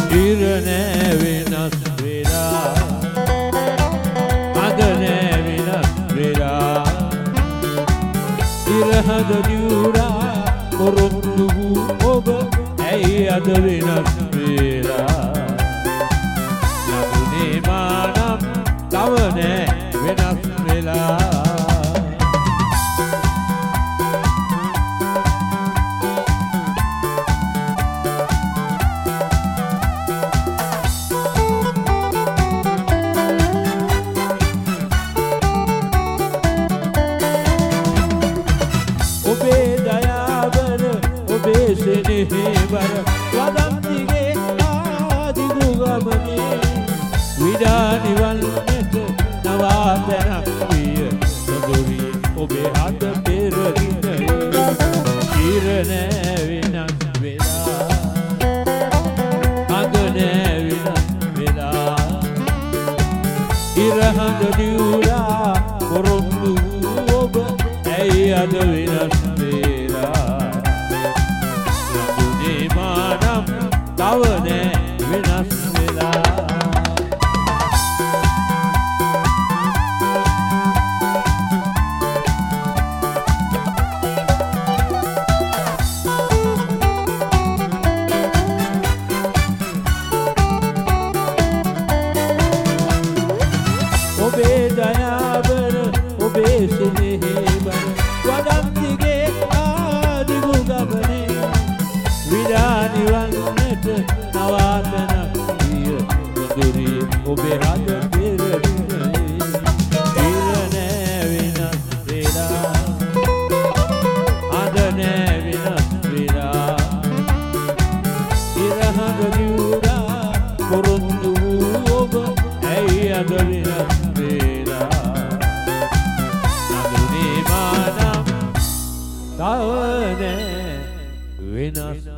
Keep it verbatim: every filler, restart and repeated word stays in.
ඉරනේ වෙනස් වෙලා අදනේ වෙනස් වෙලා ඉරහඳ දියුරා පොරොන්දු ඔබ ඇයි අද වෙනස් වෙලා ලබුනේ මානම් තව නෑ වෙනස් වෙලා බර වදන්තිගේ ආදිගු ගමනේ විඩා නිවන්නට නවාතැනක් විය නොදොරි ඔබේ හද පෙරදිනය ඉරනෑ වෙනස් වෙලා අද නෑ වෙනස් වෙලා ඉරහඳ දියුරා පොරොන්දු ඔබ ඇයි අද වෙනස් වෙලා තව නෑ වෙනස් වෙලා ඔබේ දයාබර ඔබේ සෙනෙහබර වදන්තිගේ ආදිගු ගමනේ විඩා නිවන්නට නවාතැනක් විය නොදොරි ඔබේ හද පෙරදිනයේ ඉරනෑ වෙනස් වෙලා අද නෑ වෙනස් වෙලා ඉරහඳ දියුරා පොරොන්දු ඔබ ඇයි අද වෙනස් වෙලා නදුනේ මානම් තව නෑ වෙනස්